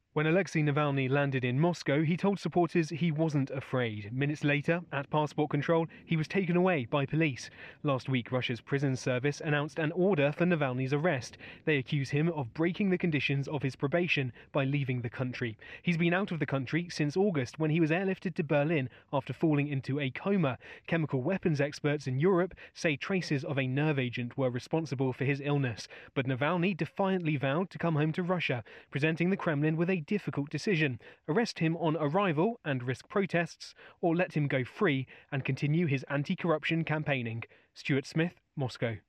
When Alexei Navalny landed in Moscow, he told supporters he wasn't afraid. Minutes later, at passport control, he was taken away by police. Last week, Russia's prison service announced an order for Navalny's arrest. They accuse him of breaking the conditions of his probation by leaving the country. He's been out of the country since August, when he was airlifted to Berlin after falling into a coma. Chemical weapons experts in Europe say traces of a nerve agent were responsible for his illness. But Navalny defiantly vowed to come home to Russia, presenting the Kremlin with a difficult decision: arrest him on arrival and risk protests, or let him go free and continue his anti-corruption campaigning. Stuart Smith, Moscow.